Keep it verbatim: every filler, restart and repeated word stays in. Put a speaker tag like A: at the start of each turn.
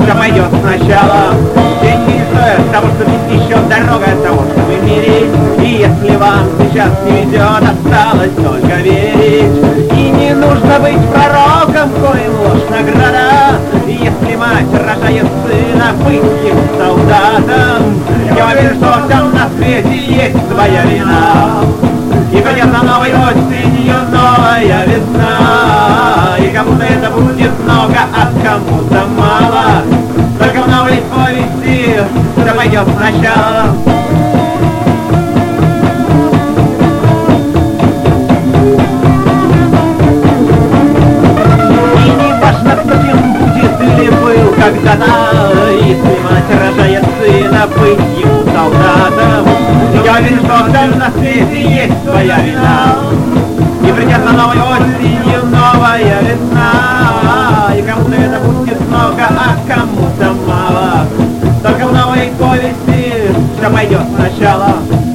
A: все пойдет сначала. Деньги не стоят того, что ведь еще дорога от того, чтобы мерить. И если вам сейчас не ведет, осталось только верить. И не нужно быть пророком, коим ложь награда. И если мать рожает сына, быть им солдатом. Я уверен, что во всем на свете есть своя вина. И придет на новой осенью новая весна. И кому-то это будет много, а кому-то мало. Только в новой повести все пойдет сначала. И не важно, кто кем будет или был когда-то. Если мать рожает сына, быть ему солдатом. Я уверен, что в всем на свете есть своя вина. И придет на новой осенью новая весна. И кому-то это будет много, а кому-то мало. Только в новой повести все пойдет сначала.